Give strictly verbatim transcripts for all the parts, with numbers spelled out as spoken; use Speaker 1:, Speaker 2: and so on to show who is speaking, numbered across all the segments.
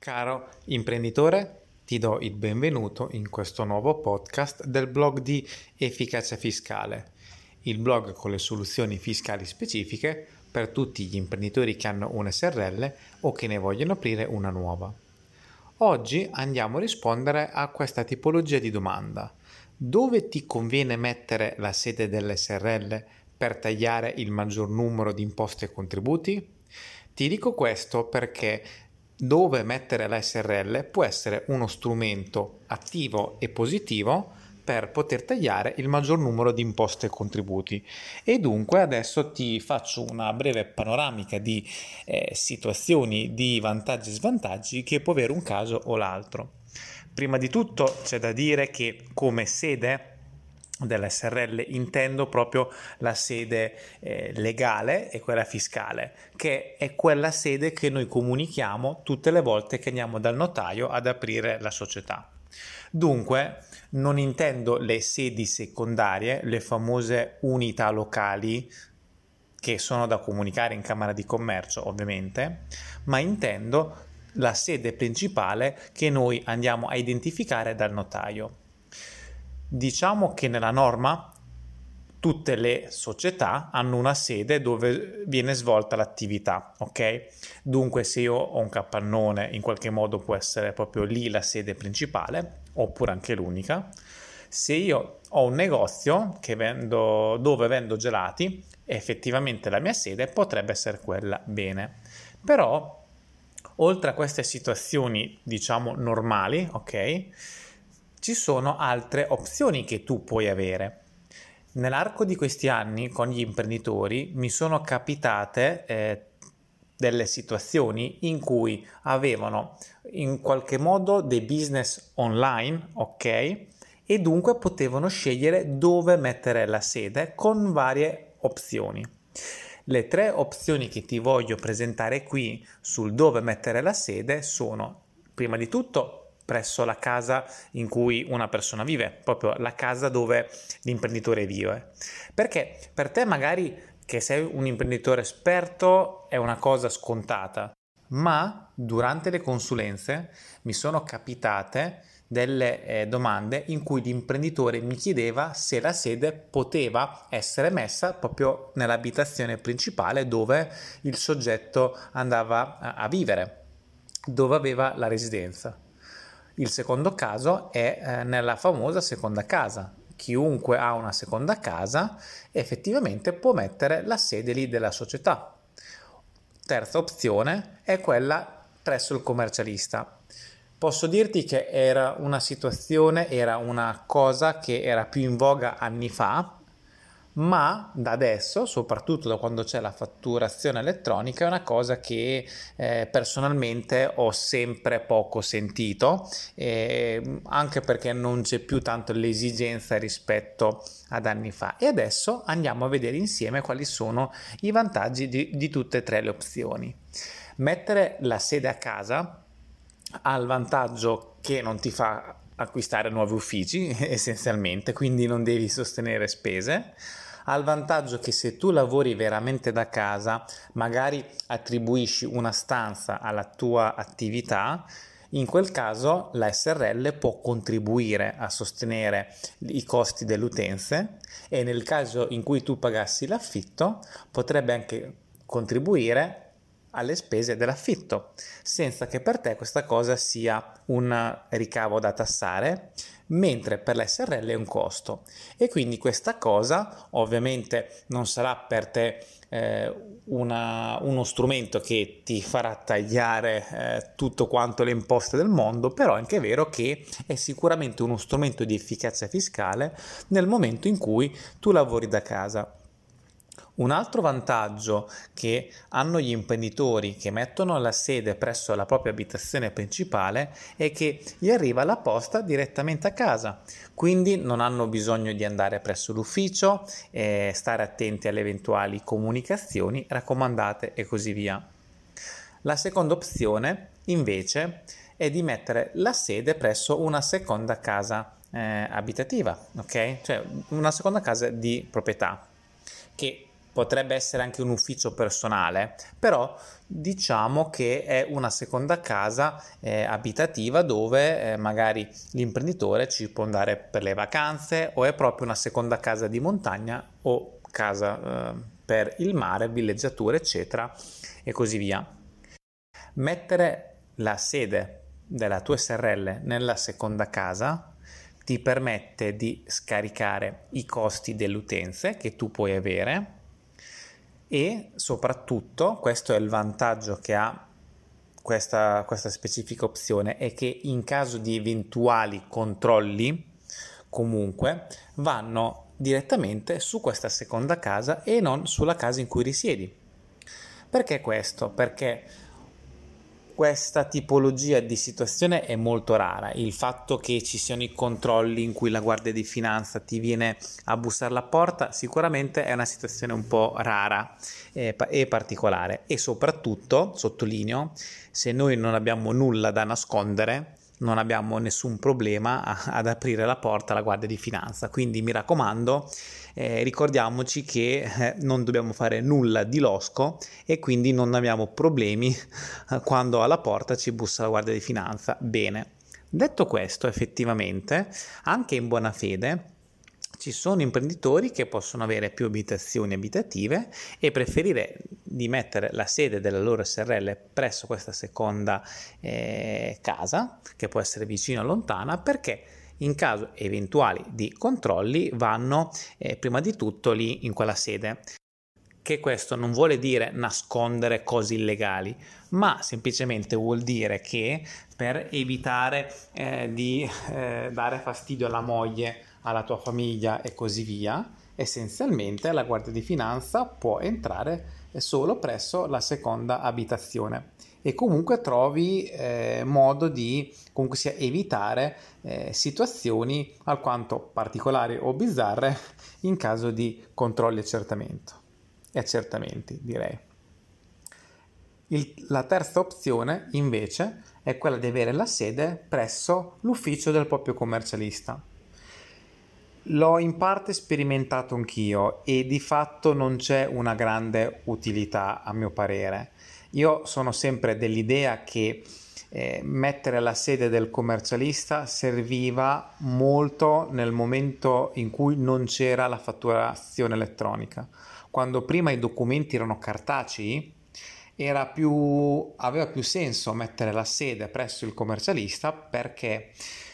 Speaker 1: Caro imprenditore, ti do il benvenuto in questo nuovo podcast del blog di Efficacia Fiscale, il blog con le soluzioni fiscali specifiche per tutti gli imprenditori che hanno un S R L o che ne vogliono aprire una nuova. Oggi andiamo a rispondere a questa tipologia di domanda. Dove ti conviene mettere la sede dell'S R L per tagliare il maggior numero di imposte e contributi? Ti dico questo perché dove mettere la S R L può essere uno strumento attivo e positivo per poter tagliare il maggior numero di imposte e contributi. E dunque adesso ti faccio una breve panoramica di eh, situazioni di vantaggi e svantaggi che può avere un caso o l'altro. Prima di tutto c'è da dire che come sede dell'S R L intendo proprio la sede eh, legale e quella fiscale, che è quella sede che noi comunichiamo tutte le volte che andiamo dal notaio ad aprire la società. Dunque non intendo le sedi secondarie, le famose unità locali che sono da comunicare in Camera di Commercio ovviamente, ma intendo la sede principale che noi andiamo a identificare dal notaio. Diciamo che nella norma tutte le società hanno una sede dove viene svolta l'attività, ok? Dunque se io ho un capannone in qualche modo può essere proprio lì la sede principale oppure anche l'unica. Se io ho un negozio che vendo, dove vendo gelati, effettivamente la mia sede potrebbe essere quella, bene. Però oltre a queste situazioni diciamo normali, ok? Ci sono altre opzioni che tu puoi avere. Nell'arco di questi anni con gli imprenditori mi sono capitate eh, delle situazioni in cui avevano in qualche modo dei business online, ok? E dunque potevano scegliere dove mettere la sede con varie opzioni. Le tre opzioni che ti voglio presentare qui sul dove mettere la sede sono, prima di tutto, presso la casa in cui una persona vive, proprio la casa dove l'imprenditore vive. Perché per te magari che sei un imprenditore esperto è una cosa scontata, ma durante le consulenze mi sono capitate delle eh, domande in cui l'imprenditore mi chiedeva se la sede poteva essere messa proprio nell'abitazione principale dove il soggetto andava a, a vivere, dove aveva la residenza. Il secondo caso è eh, nella famosa seconda casa. Chiunque ha una seconda casa effettivamente può mettere la sede lì della società. Terza opzione è quella presso il commercialista. Posso dirti che era una situazione, era una cosa che era più in voga anni fa, ma da adesso, soprattutto da quando c'è la fatturazione elettronica, è una cosa che eh, personalmente ho sempre poco sentito, eh, anche perché non c'è più tanto l'esigenza rispetto ad anni fa. E adesso andiamo a vedere insieme quali sono i vantaggi di, di tutte e tre le opzioni. Mettere la sede a casa ha il vantaggio che non ti fa acquistare nuovi uffici essenzialmente, quindi non devi sostenere spese. Ha il vantaggio che se tu lavori veramente da casa, magari attribuisci una stanza alla tua attività, in quel caso la S R L può contribuire a sostenere i costi delle utenze e nel caso in cui tu pagassi l'affitto potrebbe anche contribuire alle spese dell'affitto, senza che per te questa cosa sia un ricavo da tassare, mentre per l'S R L è un costo. E quindi questa cosa ovviamente non sarà per te eh, una, uno strumento che ti farà tagliare eh, tutto quanto le imposte del mondo, però è anche vero che è sicuramente uno strumento di efficacia fiscale nel momento in cui tu lavori da casa. Un altro vantaggio che hanno gli imprenditori che mettono la sede presso la propria abitazione principale è che gli arriva la posta direttamente a casa, quindi non hanno bisogno di andare presso l'ufficio, eh, stare attenti alle eventuali comunicazioni raccomandate e così via. La seconda opzione invece è di mettere la sede presso una seconda casa eh, abitativa, ok? Cioè una seconda casa di proprietà che potrebbe essere anche un ufficio personale, però diciamo che è una seconda casa eh, abitativa dove eh, magari l'imprenditore ci può andare per le vacanze, o è proprio una seconda casa di montagna o casa eh, per il mare, villeggiature eccetera e così via. Mettere la sede della tua S R L nella seconda casa ti permette di scaricare i costi delle utenze che tu puoi avere, e soprattutto, questo è il vantaggio che ha questa, questa specifica opzione, è che in caso di eventuali controlli comunque vanno direttamente su questa seconda casa e non sulla casa in cui risiedi. Perché questo? Perché questa tipologia di situazione è molto rara. Il fatto che ci siano i controlli in cui la Guardia di Finanza ti viene a bussare alla porta sicuramente è una situazione un po' rara e particolare, e soprattutto, sottolineo, se noi non abbiamo nulla da nascondere non abbiamo nessun problema a, ad aprire la porta alla Guardia di Finanza. Quindi mi raccomando, eh, ricordiamoci che eh, non dobbiamo fare nulla di losco e quindi non abbiamo problemi eh, quando alla porta ci bussa la Guardia di Finanza. Bene, detto questo, effettivamente anche in buona fede ci sono imprenditori che possono avere più abitazioni abitative e preferire di mettere la sede della loro S R L presso questa seconda eh, casa, che può essere vicina o lontana, perché in caso eventuali di controlli vanno eh, prima di tutto lì in quella sede. Che questo non vuole dire nascondere cose illegali, ma semplicemente vuol dire che per evitare eh, di eh, dare fastidio alla moglie, alla tua famiglia e così via, essenzialmente la Guardia di Finanza può entrare solo presso la seconda abitazione, e comunque trovi eh, modo di comunque sia evitare eh, situazioni alquanto particolari o bizzarre in caso di controlli e accertamento e accertamenti direi. Il, la terza opzione invece è quella di avere la sede presso l'ufficio del proprio commercialista. L'ho in parte sperimentato anch'io e di fatto non c'è una grande utilità a mio parere. Io sono sempre dell'idea che eh, mettere la sede del commercialista serviva molto nel momento in cui non c'era la fatturazione elettronica. Quando prima i documenti erano cartacei, era più, aveva più senso mettere la sede presso il commercialista, perché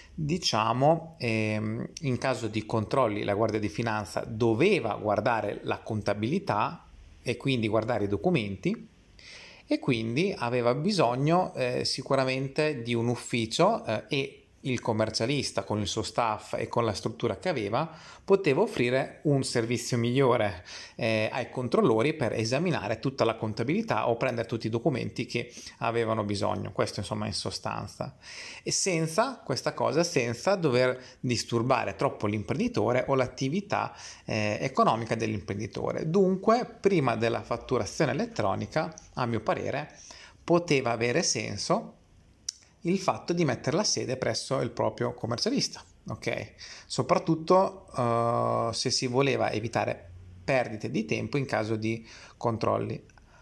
Speaker 1: diciamo ehm, in caso di controlli la Guardia di Finanza doveva guardare la contabilità e quindi guardare i documenti, e quindi aveva bisogno eh, sicuramente di un ufficio eh, e il commercialista con il suo staff e con la struttura che aveva poteva offrire un servizio migliore eh, ai controllori per esaminare tutta la contabilità o prendere tutti i documenti che avevano bisogno. Questo insomma in sostanza, e senza questa cosa, senza dover disturbare troppo l'imprenditore o l'attività eh, economica dell'imprenditore. Dunque, prima della fatturazione elettronica, a mio parere, poteva avere senso il fatto di mettere la sede presso il proprio commercialista, ok? Soprattutto uh, se si voleva evitare perdite di tempo in caso di controlli.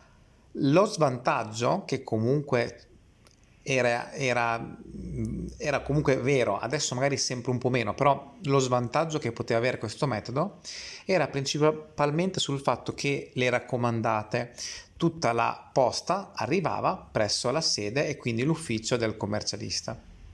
Speaker 1: Lo svantaggio, che comunque era, era, era comunque vero, adesso magari sempre un po' meno, però lo svantaggio che poteva avere questo metodo era principalmente sul fatto che le raccomandate, tutta la posta arrivava presso la sede e quindi l'ufficio del commercialista.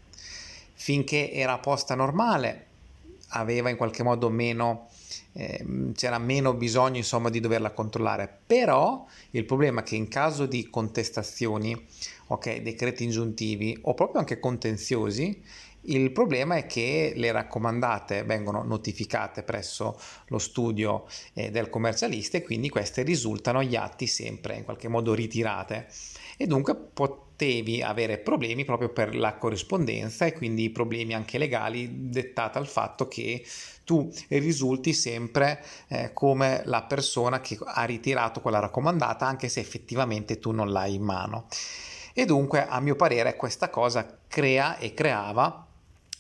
Speaker 1: Finché era posta normale aveva in qualche modo meno, eh, c'era meno bisogno insomma di doverla controllare, però il problema è che in caso di contestazioni, ok, decreti ingiuntivi o proprio anche contenziosi, il problema è che le raccomandate vengono notificate presso lo studio eh, del commercialista, e quindi queste risultano agli atti sempre in qualche modo ritirate, e dunque potevi avere problemi proprio per la corrispondenza, e quindi problemi anche legali dettati dal fatto che tu risulti sempre eh, come la persona che ha ritirato quella raccomandata, anche se effettivamente tu non l'hai in mano. E dunque, a mio parere, questa cosa crea e creava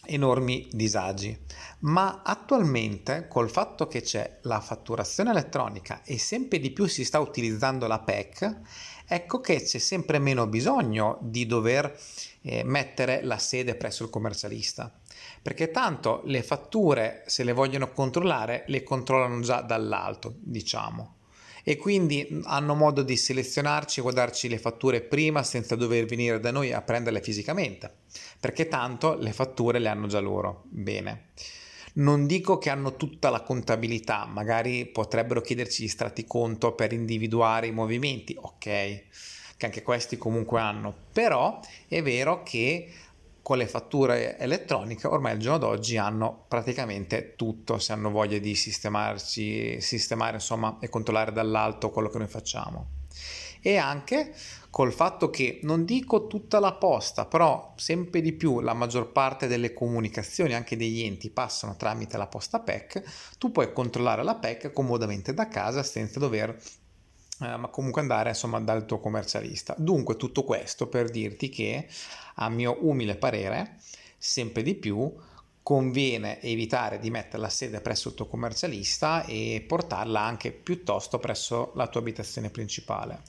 Speaker 1: enormi disagi. Ma attualmente, col fatto che c'è la fatturazione elettronica e sempre di più si sta utilizzando la P E C, ecco che c'è sempre meno bisogno di dover eh, mettere la sede presso il commercialista, perché tanto le fatture, se le vogliono controllare, le controllano già dall'alto, diciamo, e quindi hanno modo di selezionarci e guardarci le fatture prima senza dover venire da noi a prenderle fisicamente, perché tanto le fatture le hanno già loro. Bene. Non dico che hanno tutta la contabilità, magari potrebbero chiederci gli estratti conto per individuare i movimenti, ok, che anche questi comunque hanno, però è vero che con le fatture elettroniche ormai al giorno d'oggi hanno praticamente tutto, se hanno voglia di sistemarci, sistemare insomma e controllare dall'alto quello che noi facciamo. E anche col fatto che, non dico tutta la posta, però sempre di più la maggior parte delle comunicazioni anche degli enti passano tramite la posta P E C, tu puoi controllare la P E C comodamente da casa senza dover eh, ma comunque andare insomma dal tuo commercialista. Dunque tutto questo per dirti che, a mio umile parere, sempre di più conviene evitare di mettere la sede presso il tuo commercialista e portarla anche piuttosto presso la tua abitazione principale.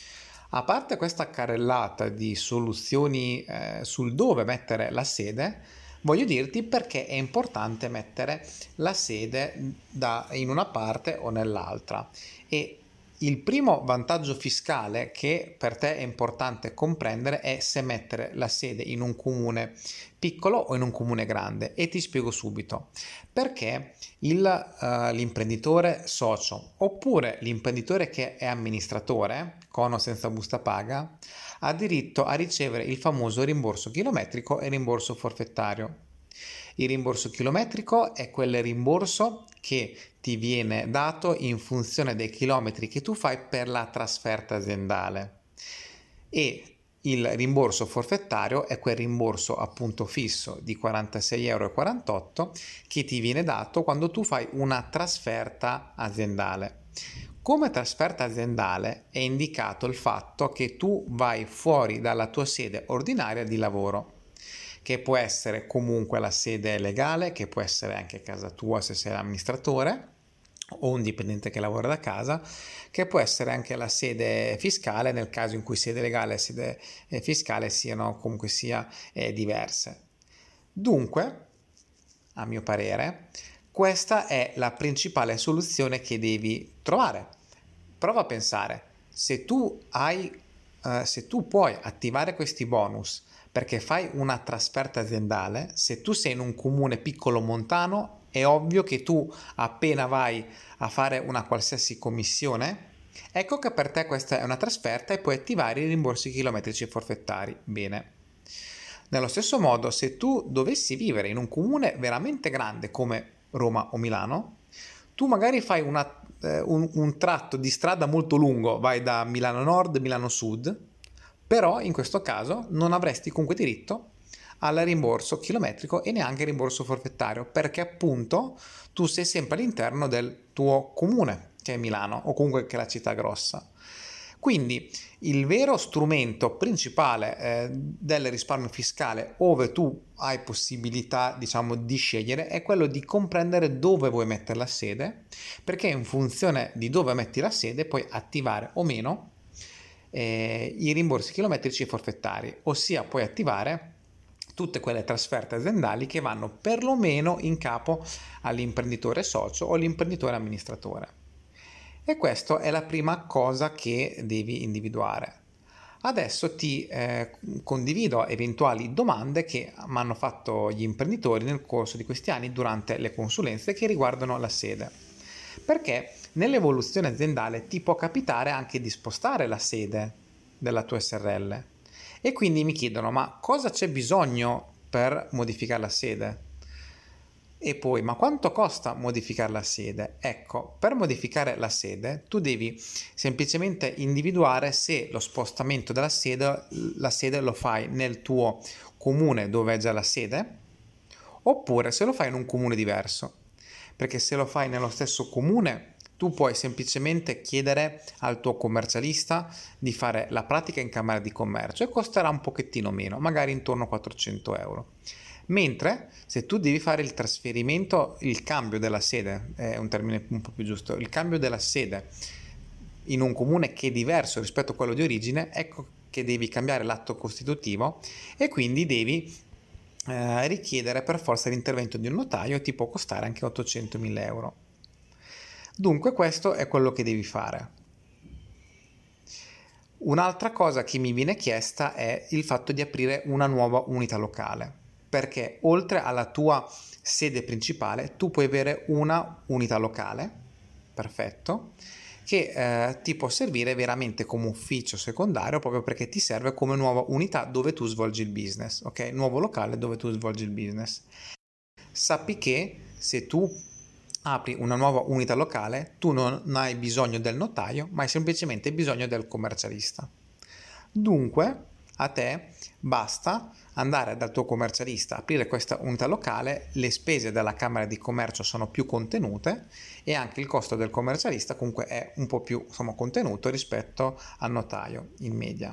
Speaker 1: A parte questa carrellata di soluzioni eh, sul dove mettere la sede, voglio dirti perché è importante mettere la sede da, in una parte o nell'altra. E il primo vantaggio fiscale che per te è importante comprendere è se mettere la sede in un comune piccolo o in un comune grande, e ti spiego subito. Perché il, uh, l'imprenditore socio oppure l'imprenditore che è amministratore, con o senza busta paga, ha diritto a ricevere il famoso rimborso chilometrico e rimborso forfettario. Il rimborso chilometrico è quel rimborso che ti viene dato in funzione dei chilometri che tu fai per la trasferta aziendale, e il rimborso forfettario è quel rimborso appunto fisso di quarantasei virgola quarantotto euro che ti viene dato quando tu fai una trasferta aziendale. Come trasferta aziendale è indicato il fatto che tu vai fuori dalla tua sede ordinaria di lavoro, che può essere comunque la sede legale, che può essere anche casa tua se sei l'amministratore o un dipendente che lavora da casa, che può essere anche la sede fiscale nel caso in cui sede legale e sede fiscale siano comunque sia eh, diverse. Dunque, a mio parere, questa è la principale soluzione che devi trovare. Prova a pensare, se tu hai, eh, se tu puoi attivare questi bonus perché fai una trasferta aziendale, se tu sei in un comune piccolo montano, è ovvio che tu appena vai a fare una qualsiasi commissione, ecco che per te questa è una trasferta e puoi attivare i rimborsi chilometrici e forfettari. Bene. Nello stesso modo, se tu dovessi vivere in un comune veramente grande come Roma o Milano, tu magari fai una, eh, un, un tratto di strada molto lungo, vai da Milano Nord a Milano Sud, però in questo caso non avresti comunque diritto al rimborso chilometrico e neanche rimborso forfettario, perché appunto tu sei sempre all'interno del tuo comune, che è Milano, o comunque che è la città grossa. Quindi il vero strumento principale eh, del risparmio fiscale, ove tu hai possibilità, diciamo, di scegliere, è quello di comprendere dove vuoi mettere la sede, perché in funzione di dove metti la sede puoi attivare o meno eh, i rimborsi chilometrici e forfettari, ossia puoi attivare tutte quelle trasferte aziendali che vanno perlomeno in capo all'imprenditore socio o all'imprenditore amministratore. E questa è la prima cosa che devi individuare. Adesso ti eh, condivido eventuali domande che mi hanno fatto gli imprenditori nel corso di questi anni durante le consulenze che riguardano la sede. Perché nell'evoluzione aziendale ti può capitare anche di spostare la sede della tua S R L. E quindi mi chiedono, ma cosa c'è bisogno per modificare la sede? E poi, ma quanto costa modificare la sede? Ecco, per modificare la sede tu devi semplicemente individuare se lo spostamento della sede, la sede lo fai nel tuo comune dove è già la sede, oppure se lo fai in un comune diverso. Perché se lo fai nello stesso comune, tu puoi semplicemente chiedere al tuo commercialista di fare la pratica in camera di commercio e costerà un pochettino meno, magari intorno a quattrocento euro. Mentre se tu devi fare il trasferimento, il cambio della sede, è un termine un po' più giusto, il cambio della sede in un comune che è diverso rispetto a quello di origine, ecco che devi cambiare l'atto costitutivo e quindi devi eh, richiedere per forza l'intervento di un notaio e ti può costare anche ottocentomila euro. Dunque questo è quello che devi fare. Un'altra cosa che mi viene chiesta è il fatto di aprire una nuova unità locale, perché oltre alla tua sede principale tu puoi avere una unità locale, perfetto, che eh, ti può servire veramente come ufficio secondario proprio perché ti serve come nuova unità dove tu svolgi il business, ok? Nuovo locale dove tu svolgi il business. Sappi che se tu apri una nuova unità locale, tu non hai bisogno del notaio, ma hai semplicemente bisogno del commercialista. Dunque, a te basta andare dal tuo commercialista, aprire questa unità locale, le spese della Camera di Commercio sono più contenute e anche il costo del commercialista comunque è un po' più, insomma, contenuto rispetto al notaio in media.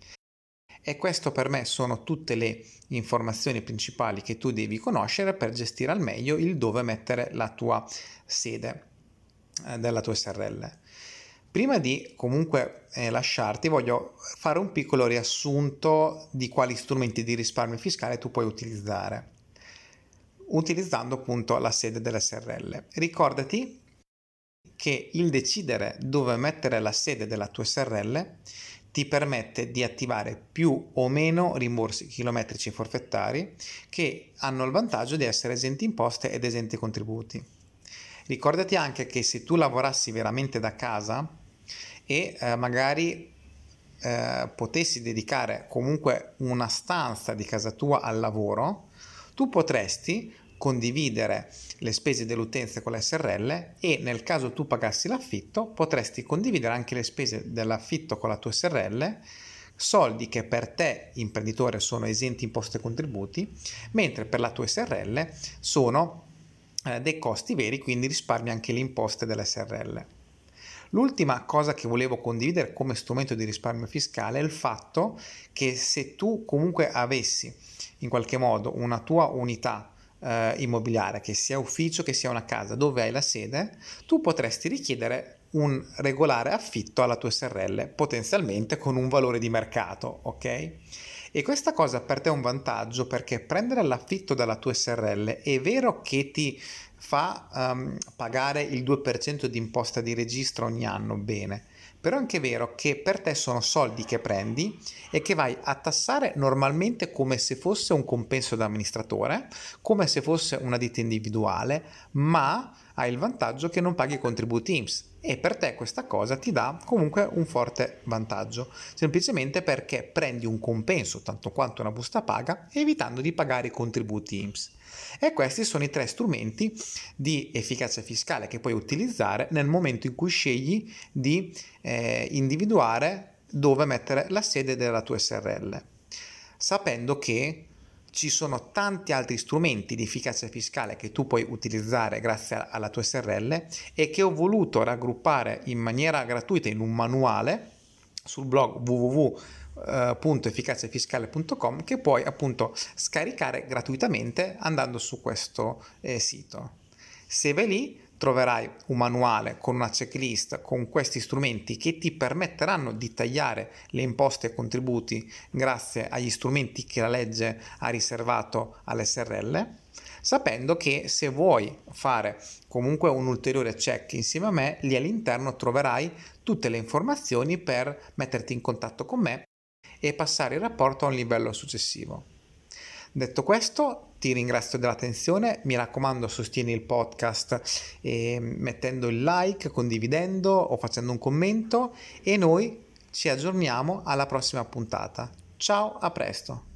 Speaker 1: E questo per me sono tutte le informazioni principali che tu devi conoscere per gestire al meglio il dove mettere la tua sede eh, della tua S R L. Prima di comunque eh, lasciarti voglio fare un piccolo riassunto di quali strumenti di risparmio fiscale tu puoi utilizzare utilizzando appunto la sede dell'S R L. Ricordati che il decidere dove mettere la sede della tua S R L ti permette di attivare più o meno rimborsi chilometrici forfettari che hanno il vantaggio di essere esenti imposte ed esenti contributi. Ricordati anche che se tu lavorassi veramente da casa e eh, magari eh, potessi dedicare comunque una stanza di casa tua al lavoro, tu potresti condividere le spese dell'utenza con la S R L e nel caso tu pagassi l'affitto potresti condividere anche le spese dell'affitto con la tua S R L, soldi che per te imprenditore sono esenti imposte e contributi, mentre per la tua S R L sono eh, dei costi veri, quindi risparmi anche le imposte dell'S R L. L'ultima cosa che volevo condividere come strumento di risparmio fiscale è il fatto che se tu comunque avessi in qualche modo una tua unità eh, immobiliare, che sia ufficio, che sia una casa dove hai la sede, tu potresti richiedere un regolare affitto alla tua S R L, potenzialmente con un valore di mercato, ok? E questa cosa per te è un vantaggio perché prendere l'affitto dalla tua S R L è vero che ti fa um, pagare il due per cento di imposta di registro ogni anno, bene, però è anche vero che per te sono soldi che prendi e che vai a tassare normalmente come se fosse un compenso da amministratore, come se fosse una ditta individuale, ma hai il vantaggio che non paghi i contributi I N P S e per te questa cosa ti dà comunque un forte vantaggio, semplicemente perché prendi un compenso tanto quanto una busta paga evitando di pagare i contributi I N P S. E questi sono i tre strumenti di efficacia fiscale che puoi utilizzare nel momento in cui scegli di eh, individuare dove mettere la sede della tua S R L, sapendo che ci sono tanti altri strumenti di efficacia fiscale che tu puoi utilizzare grazie alla tua S R L e che ho voluto raggruppare in maniera gratuita in un manuale sul blog w w w punto efficaciafiscale punto com che puoi appunto scaricare gratuitamente andando su questo eh, sito. Se vai lì troverai un manuale con una checklist con questi strumenti che ti permetteranno di tagliare le imposte e contributi grazie agli strumenti che la legge ha riservato all'S R L, sapendo che se vuoi fare comunque un ulteriore check insieme a me, lì all'interno troverai tutte le informazioni per metterti in contatto con me e passare il rapporto a un livello successivo. Detto questo, ti ringrazio dell'attenzione, mi raccomando sostieni il podcast eh, mettendo il like, condividendo o facendo un commento e noi ci aggiorniamo alla prossima puntata. Ciao, a presto!